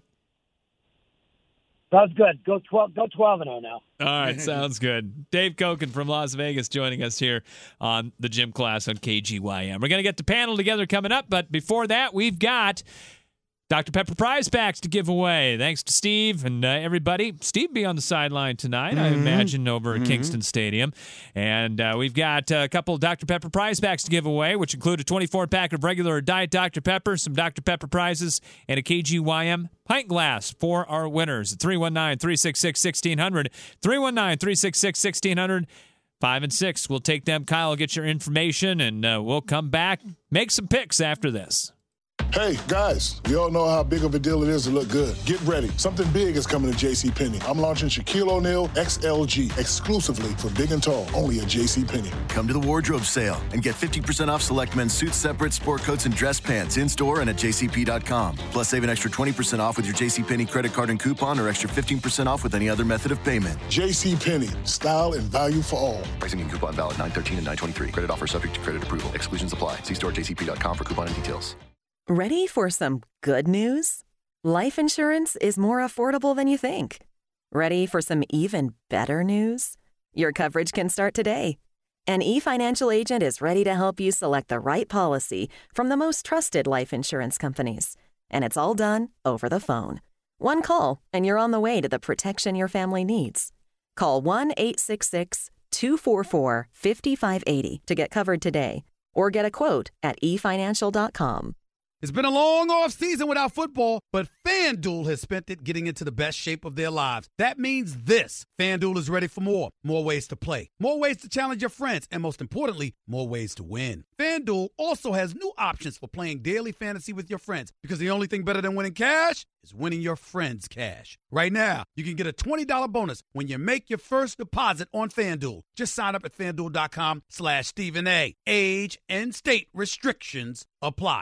Sounds good. Go twelve. Go twelve and oh now. All right, sounds good. Dave Koken from Las Vegas joining us here on the Gym Class on K G Y M. We're going to get the panel together coming up, but before that, we've got Doctor Pepper prize packs to give away. Thanks to Steve and uh, everybody. Steve be on the sideline tonight, mm-hmm. I imagine, over at mm-hmm. Kingston Stadium. And uh, we've got a couple of Doctor Pepper prize packs to give away, which include a twenty-four pack of regular or Diet Doctor Pepper, some Doctor Pepper prizes, and a K G Y M pint glass for our winners. three one nine, three six six, one six zero zero. three one nine, three six six, one six zero zero. Five and six. We'll take them. Kyle will get your information, and uh, we'll come back, make some picks after this. Hey, guys, we all know how big of a deal it is to look good. Get ready. Something big is coming to JCPenney. I'm launching Shaquille O'Neal X L G exclusively for big and tall, only at JCPenney. Come to the wardrobe sale and get fifty percent off select men's suits, separates, sport coats, and dress pants in-store and at J C P dot com. Plus, save an extra twenty percent off with your JCPenney credit card and coupon, or extra fifteen percent off with any other method of payment. JCPenney, style and value for all. Pricing and coupon valid nine thirteen and nine twenty-three. Credit offer subject to credit approval. Exclusions apply. See store J C P dot com for coupon and details. Ready for some good news? Life insurance is more affordable than you think. Ready for some even better news? Your coverage can start today. An eFinancial agent is ready to help you select the right policy from the most trusted life insurance companies. And it's all done over the phone. One call, and you're on the way to the protection your family needs. Call one eight six six, two four four, five five eight zero to get covered today, or get a quote at e financial dot com. It's been a long off season without football, but FanDuel has spent it getting into the best shape of their lives. That means this. FanDuel is ready for more. More ways to play. More ways to challenge your friends. And most importantly, more ways to win. FanDuel also has new options for playing daily fantasy with your friends, because the only thing better than winning cash is winning your friends' cash. Right now, you can get a twenty dollars bonus when you make your first deposit on FanDuel. Just sign up at FanDuel.com slash Stephen A. Age and state restrictions apply.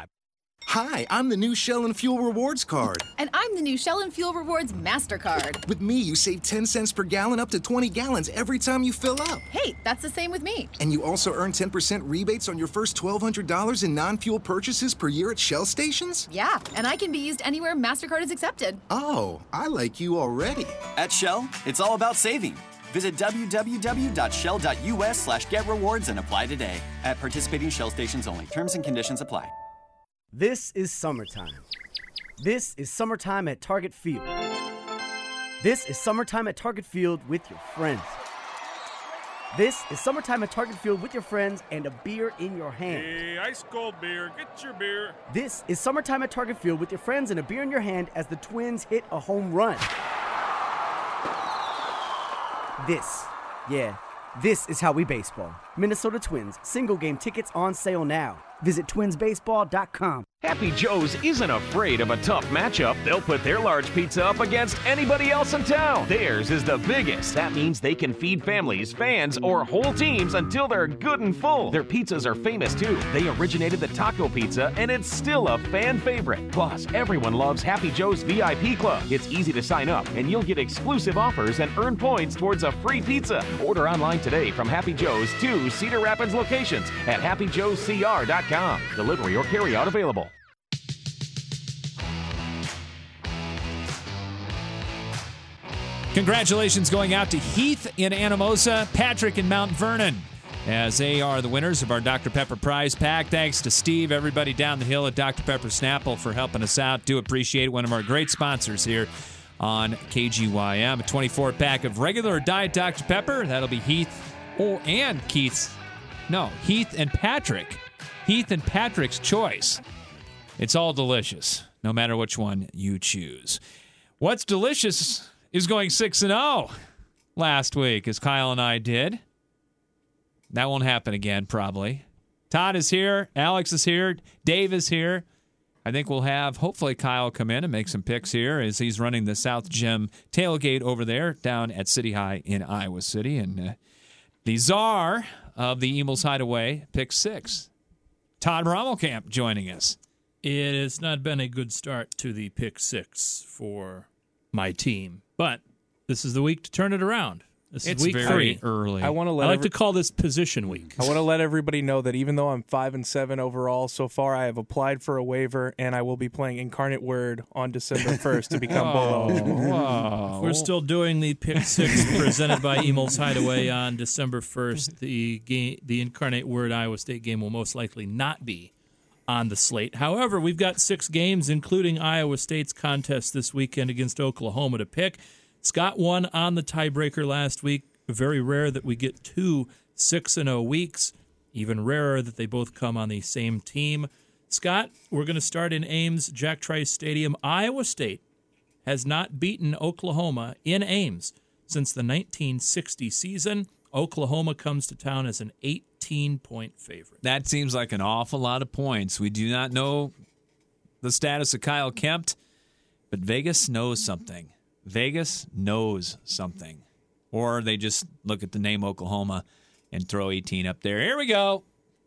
Hi, I'm the new Shell and Fuel Rewards card. And I'm the new Shell and Fuel Rewards MasterCard. With me, you save ten cents per gallon up to twenty gallons every time you fill up. Hey, that's the same with me. And you also earn ten percent rebates on your first twelve hundred dollars in non-fuel purchases per year at Shell stations? Yeah, and I can be used anywhere MasterCard is accepted. Oh, I like you already. At Shell, it's all about saving. Visit www.shell.us slash get rewards and apply today. At participating Shell stations only. Terms and conditions apply. This is summertime. This is summertime at Target Field. This is summertime at Target Field with your friends. This is summertime at Target Field with your friends and a beer in your hand. Hey, ice cold beer. Get your beer. This is summertime at Target Field with your friends and a beer in your hand as the Twins hit a home run. This, yeah, this is how we baseball. Minnesota Twins, single game tickets on sale now. Visit twins baseball dot com. Happy Joe's isn't afraid of a tough matchup. They'll put their large pizza up against anybody else in town. Theirs is the biggest. That means they can feed families, fans, or whole teams until they're good and full. Their pizzas are famous too. They originated the taco pizza, and it's still a fan favorite. Plus, everyone loves Happy Joe's V I P Club. It's easy to sign up, and you'll get exclusive offers and earn points towards a free pizza. Order online today from Happy Joe's two Cedar Rapids locations at happy joes c r dot com. Delivery or carry out available. Congratulations going out to Heath in Anamosa, Patrick in Mount Vernon. as they are the winners of our Doctor Pepper prize pack. Thanks to Steve, everybody down the hill at Doctor Pepper Snapple for helping us out. Do appreciate it. One of our great sponsors here on K G Y M. A twenty-four pack of regular or diet Doctor Pepper. That'll be Heath or and Keith's. No, Heath and Patrick. Heath and Patrick's choice. It's all delicious, no matter which one you choose. What's delicious is going six and oh last week, as Kyle and I did. That won't happen again, probably. Todd is here. Alex is here. Dave is here. I think we'll have, hopefully, Kyle come in and make some picks here as he's running the South Gym tailgate over there down at City High in Iowa City. And uh, the czar of the Emil's Hideaway, pick six. Todd Rommelkamp joining us. It has not been a good start to the pick six for my team, but this is the week to turn it around. This it's is week very three. early. I want to let I like every- to call this position week. I want to let everybody know that even though I'm five and seven overall so far, I have applied for a waiver, and I will be playing Incarnate Word on December first to become Bolo. Whoa. We're still doing the pick six presented by Emil's Hideaway on December first. The game, the Incarnate Word Iowa State game will most likely not be on the slate. However, we've got six games, including Iowa State's contest this weekend against Oklahoma to pick. Scott won on the tiebreaker last week. Very rare that we get two six and oh weeks. Even rarer that they both come on the same team. Scott, we're going to start in Ames, Jack Trice Stadium. Iowa State has not beaten Oklahoma in Ames since the nineteen sixty season. Oklahoma comes to town as an eighteen-point favorite. That seems like an awful lot of points. We do not know the status of Kyle Kempt, but Vegas knows something. Vegas knows something. Or they just look at the name Oklahoma and throw eighteen up there. Here we go.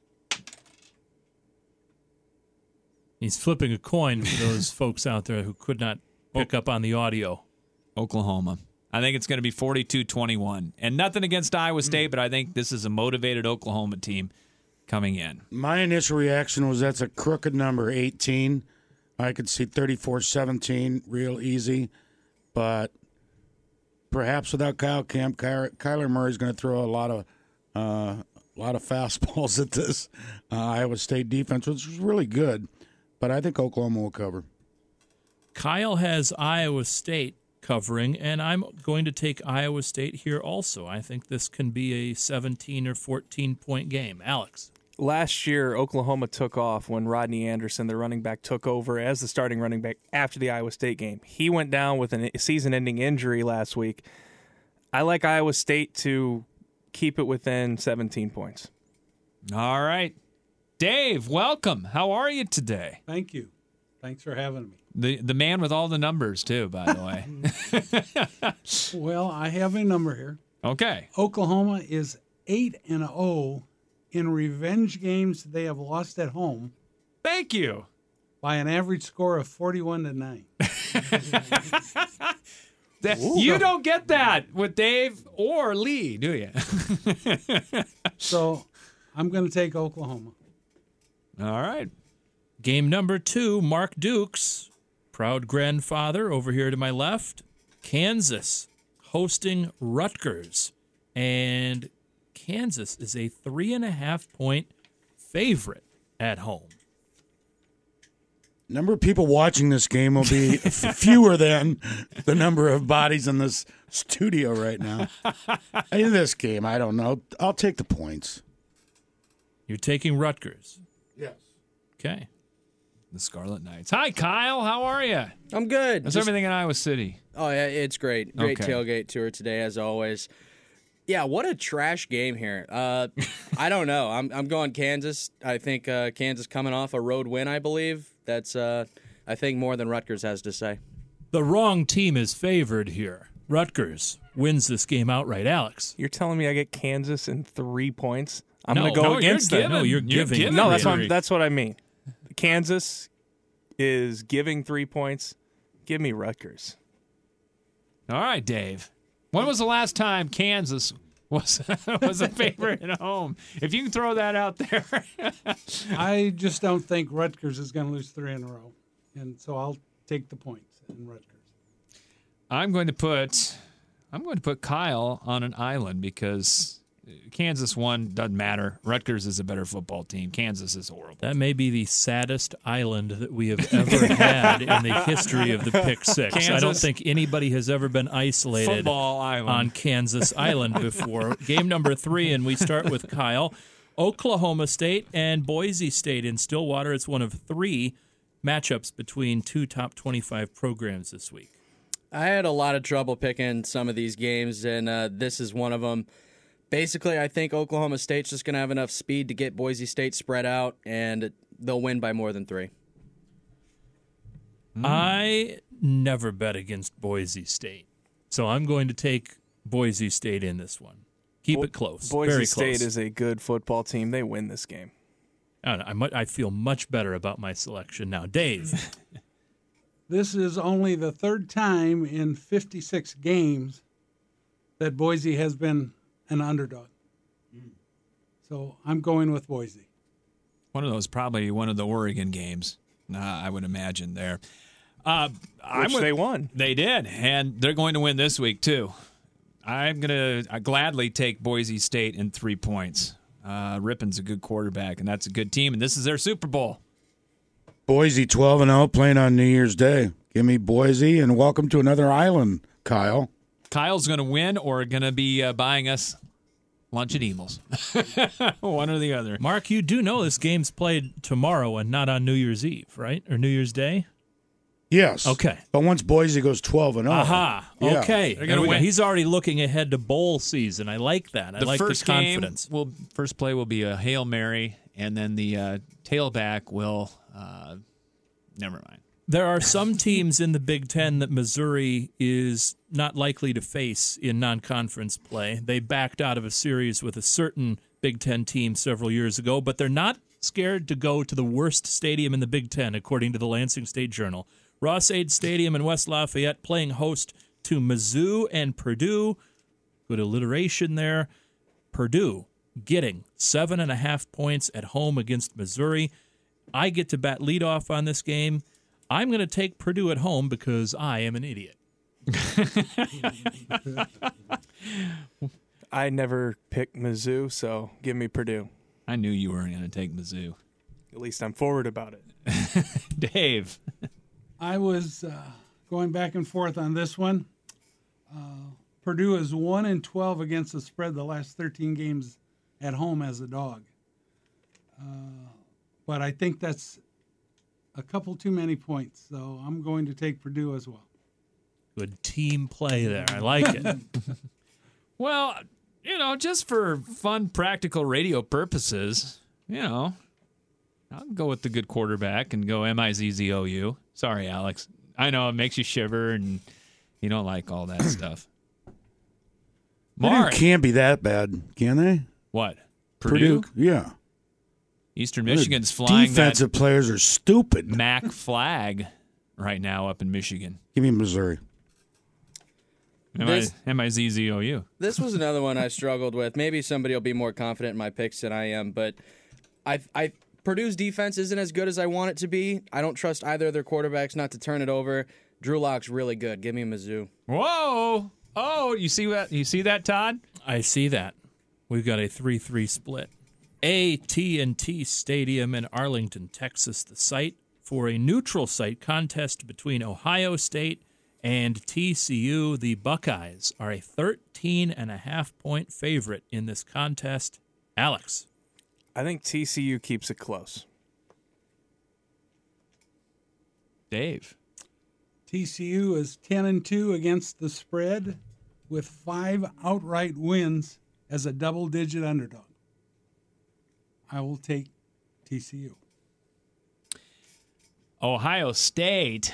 He's flipping a coin for those folks out there who could not pick up on the audio. Oklahoma. I think it's going to be forty-two twenty-one. And nothing against Iowa State, but I think this is a motivated Oklahoma team coming in. My initial reaction was that's a crooked number, eighteen. I could see thirty-four seventeen real easy. But perhaps without Kyle Kemp, Ky- Kyler Murray's going to throw a lot of uh, a lot of fastballs at this uh, Iowa State defense, which is really good. But I think Oklahoma will cover. Kyle has Iowa State covering, and I'm going to take Iowa State here also. I think this can be a seventeen or fourteen-point game. Alex? Last year, Oklahoma took off when Rodney Anderson, the running back, took over as the starting running back after the Iowa State game. He went down with a season-ending injury last week. I like Iowa State to keep it within seventeen points. All right. Dave, welcome. How are you today? Thank you. Thanks for having me. The the man with all the numbers, too, by the way. Well, I have a number here. Okay. Oklahoma is eight and oh in revenge games they have lost at home. Thank you. By an average score of forty-one to nine. That, you don't get that with Dave or Lee, do you? So I'm going to take Oklahoma. All right. Game number two, Mark Dukes, proud grandfather over here to my left. Kansas hosting Rutgers. And Kansas is a three and a half point favorite at home. Number of people watching this game will be fewer than the number of bodies in this studio right now. In this game, I don't know. I'll take the points. You're taking Rutgers? Yes. Okay. The Scarlet Knights. Hi, Kyle. How are you? I'm good. How's Just- everything in Iowa City? Oh, yeah, it's great. Great Okay. tailgate tour today, as always. Yeah, what a trash game here. Uh, I don't know. I'm I'm going Kansas. I think uh, Kansas coming off a road win, I believe. That's, uh, I think, more than Rutgers has to say. The wrong team is favored here. Rutgers wins this game outright. Alex? You're telling me I get Kansas in three points? I'm No, going to go no, you're against giving- them. no, you're You're giving giving No, that's what, three. I'm, that's what I mean. Kansas is giving three points. Give me Rutgers. All right, Dave. When was the last time Kansas was was a favorite at home? If you can throw that out there. I just don't think Rutgers is going to lose three in a row. And so I'll take the points in Rutgers. I'm going to put I'm going to put Kyle on an island because Kansas won, doesn't matter. Rutgers is a better football team. Kansas is horrible. That may be the saddest island that we have ever had in the history of the Pick Six. Kansas, I don't think anybody has ever been isolated Football Island. on Kansas Island before. Game number three, and we start with Kyle. Oklahoma State and Boise State in Stillwater. It's one of three matchups between two top twenty-five programs this week. I had a lot of trouble picking some of these games, and uh, this is one of them. Basically, I think Oklahoma State's just going to have enough speed to get Boise State spread out, and they'll win by more than three. Mm. I never bet against Boise State, so I'm going to take Boise State in this one. Keep Bo- it close. Boise Very State close. is a good football team. They win this game. I, don't know, I, mu- I feel much better about my selection now. Dave. This is only the third time in fifty-six games that Boise has been an underdog. So I'm going with Boise. One of those, probably one of the Oregon games, uh, I would imagine there. Uh, Which with, they won. They did, and they're going to win this week, too. I'm going to gladly take Boise State in three points. Uh, Rippon's a good quarterback, and that's a good team, and this is their Super Bowl. Boise twelve and oh playing on New Year's Day. Give me Boise, and welcome to another island, Kyle. Kyle's going to win or going to be uh, buying us lunch at Emil's. One or the other. Mark, you do know this game's played tomorrow and not on New Year's Eve, right? Or New Year's Day? Yes. Okay. But once Boise goes twelve and oh. Aha. Yeah. Okay. They're gonna win. He's already looking ahead to bowl season. I like that. I The like first the confidence. game will first play will be a Hail Mary, and then the uh, tailback will uh, never mind. There are some teams in the Big Ten that Missouri is not likely to face in non-conference play. They backed out of a series with a certain Big Ten team several years ago, but they're not scared to go to the worst stadium in the Big Ten, according to the Lansing State Journal. Ross-Ade Stadium in West Lafayette playing host to Mizzou and Purdue. Good alliteration there. Purdue getting seven and a half points at home against Missouri. I get to bat leadoff on this game. I'm going to take Purdue at home because I am an idiot. I never picked Mizzou, so give me Purdue. I knew you weren't going to take Mizzou. At least I'm forward about it. Dave. I was uh, going back and forth on this one. Uh, Purdue is one and twelve against the spread the last thirteen games at home as a dog. Uh, but I think that's a couple too many points, so I'm going to take Purdue as well. Good team play there. I like it. Well, you know, just for fun, practical radio purposes, you know, I'll go with the good quarterback and go M I Z Z O U. Sorry, Alex. I know it makes you shiver and you don't like all that stuff. Mark. Purdue can't be that bad, can they? What? Purdue? Purdue? Yeah. Eastern Michigan's flying defensive that players are stupid. Mac flag right now up in Michigan. Give me Missouri. M I Z Z O U. This was another one I struggled with. Maybe somebody will be more confident in my picks than I am, but I, I Purdue's defense isn't as good as I want it to be. I don't trust either of their quarterbacks not to turn it over. Drew Lock's really good. Give me Mizzou. Whoa! Oh, you see that? You see that, Todd? I see that. We've got a three three split. A T and T Stadium in Arlington, Texas, the site for a neutral site contest between Ohio State and T C U. The Buckeyes are a thirteen and a half point favorite in this contest. Alex. I think T C U keeps it close. Dave. T C U is ten and two against the spread with five outright wins as a double-digit underdog. I will take T C U. Ohio State.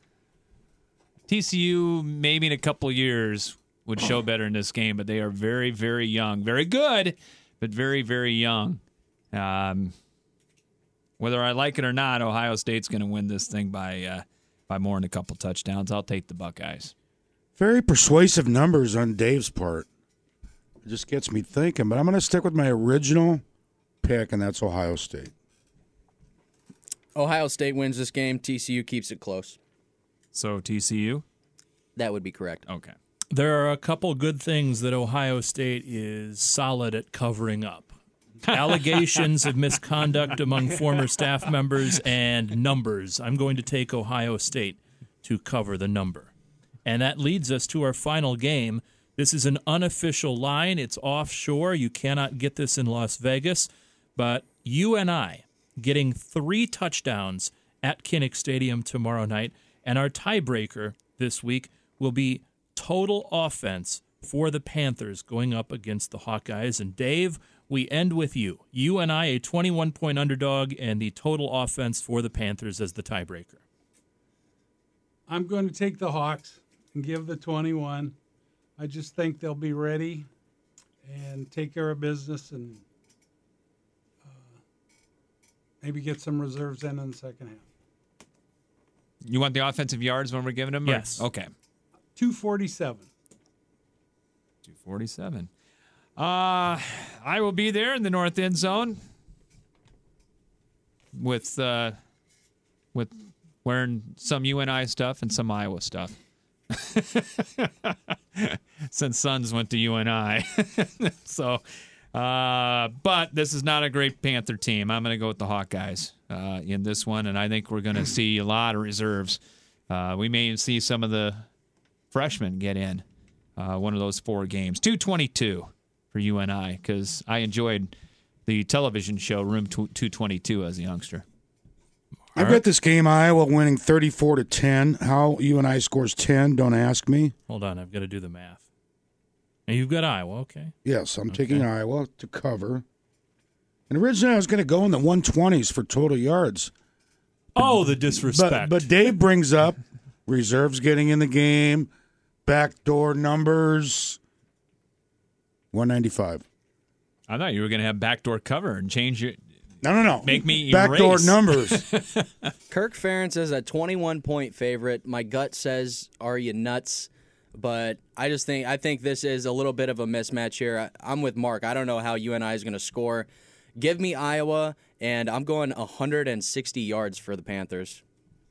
T C U maybe in a couple years would show better in this game, but they are very, very young. Very good, but very, very young. Um, whether I like it or not, Ohio State's going to win this thing by uh, by more than a couple touchdowns. I'll take the Buckeyes. Very persuasive numbers on Dave's part. It just gets me thinking, but I'm going to stick with my original pick, and that's Ohio State. Ohio State wins this game. T C U keeps it close. So T C U? That would be correct. Okay. There are a couple good things that Ohio State is solid at covering up. Allegations of misconduct among former staff members and numbers. I'm going to take Ohio State to cover the number. And that leads us to our final game. This is an unofficial line. It's offshore. You cannot get this in Las Vegas. But U N I getting three touchdowns at Kinnick Stadium tomorrow night. And our tiebreaker this week will be total offense for the Panthers going up against the Hawkeyes. And Dave, we end with you. U N I, a twenty-one point underdog, and the total offense for the Panthers as the tiebreaker. I'm going to take the Hawks and give the twenty-one. I just think they'll be ready and take care of business and uh, maybe get some reserves in in the second half. You want the offensive yards when we're giving them? Yes. Or? Okay. two forty-seven. two forty-seven. Uh, I will be there in the north end zone with uh, with wearing some U N I stuff and some Iowa stuff. Since Sons went to U N I. so, uh, but this is not a great Panther team. I'm going to go with the Hawkeyes uh, in this one, and I think we're going to see a lot of reserves. Uh, we may see some of the freshmen get in uh, one of those four games. two twenty-two for U N I, because I enjoyed the television show Room two twenty-two as a youngster. I've got this game, Iowa winning thirty-four to ten. How U N I scores ten, don't ask me. Hold on, I've got to do the math. And you've got Iowa, okay. Yes, I'm Okay. taking Iowa to cover. And originally I was going to go in the one twenties for total yards. Oh, the disrespect. But, but Dave brings up reserves getting in the game, backdoor numbers, one ninety-five. I thought you were going to have backdoor cover and change it. No, no, no. Make me backdoor erase. numbers. Kirk Ferentz is a twenty-one point favorite. My gut says, are you nuts? But I just think I think this is a little bit of a mismatch here. I, I'm with Mark. I don't know how U N I is going to score. Give me Iowa, and I'm going one hundred sixty yards for the Panthers.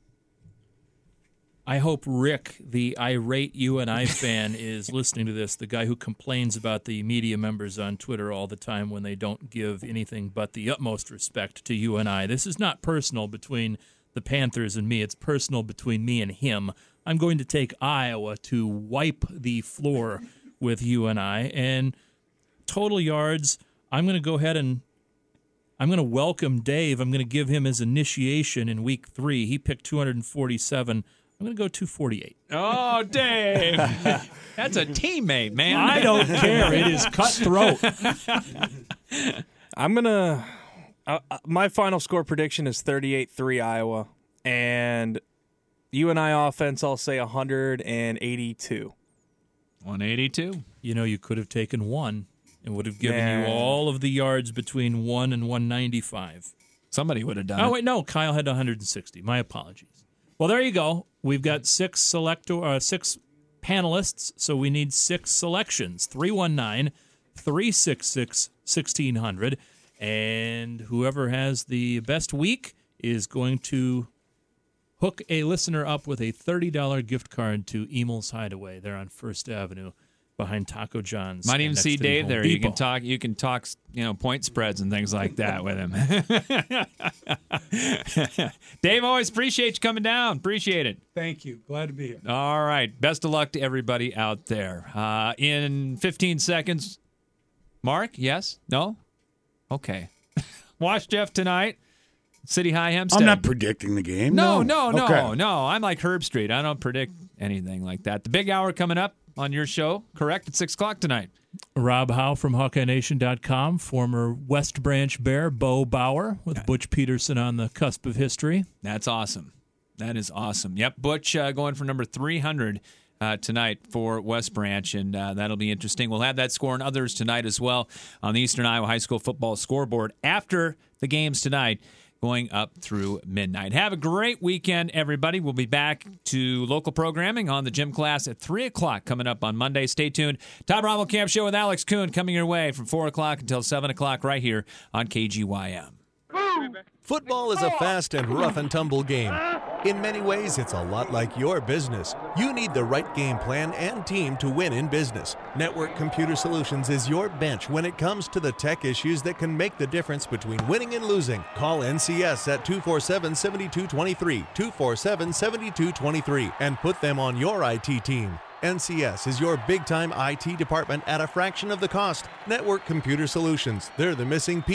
I hope Rick, the irate U N I fan, is listening to this, the guy who complains about the media members on Twitter all the time when they don't give anything but the utmost respect to U N I. This is not personal between the Panthers and me. It's personal between me and him. I'm going to take Iowa to wipe the floor with U N I. And total yards, I'm going to go ahead and I'm going to welcome Dave. I'm going to give him his initiation in week three. He picked two hundred forty-seven. I'm going to go two forty-eight. Oh, Dave. That's a teammate, man. I don't care. It is cutthroat. I'm going to uh, – my final score prediction is thirty-eight three Iowa. And U N I offense, I'll say one eighty-two. one eighty-two. You know, you could have taken one and would have given Nah. you all of the yards between one and one ninety-five. Somebody would have done Oh, it. wait, no. Kyle had one hundred sixty. My apologies. Well, there you go. We've got six selector, uh, six panelists, so we need six selections. three one nine, three six six, one six zero zero. And whoever has the best week is going to hook a listener up with a thirty dollars gift card to Emel's Hideaway. They're on First Avenue behind Taco John's. Might and even next see to the Dave Home there. You can Depot. talk. You can talk. You know, point spreads and things like that with him. Dave, always appreciate you coming down. Appreciate it. Thank you. Glad to be here. All right. Best of luck to everybody out there. Uh, in fifteen seconds, Mark. Yes. No. Okay. Watch Jeff tonight. City High Hempstead. I'm not predicting the game. No, no, no, Okay. no. I'm like Herb Street. I don't predict anything like that. The big hour coming up on your show, correct, at six o'clock tonight. Rob Howe from Hawkeye Nation dot com, former West Branch Bear, Bo Bauer, with Butch Peterson on the cusp of history. That's awesome. That is awesome. Yep, Butch uh, going for number three hundred uh, tonight for West Branch, and uh, that'll be interesting. We'll have that score and others tonight as well on the Eastern Iowa High School football scoreboard after the games tonight, going up through midnight. Have a great weekend, everybody. We'll be back to local programming on the gym class at three o'clock coming up on Monday. Stay tuned. Todd Camp Show with Alex Kuhn coming your way from four o'clock until seven o'clock right here on K G Y M. Football is a fast and rough and tumble game. In many ways, it's a lot like your business. You need the right game plan and team to win in business. Network Computer Solutions is your bench when it comes to the tech issues that can make the difference between winning and losing. Call N C S at two four seven, seven two two three, two four seven, seven two two three, and put them on your I T team. N C S is your big-time I T department at a fraction of the cost. Network Computer Solutions. They're the missing piece.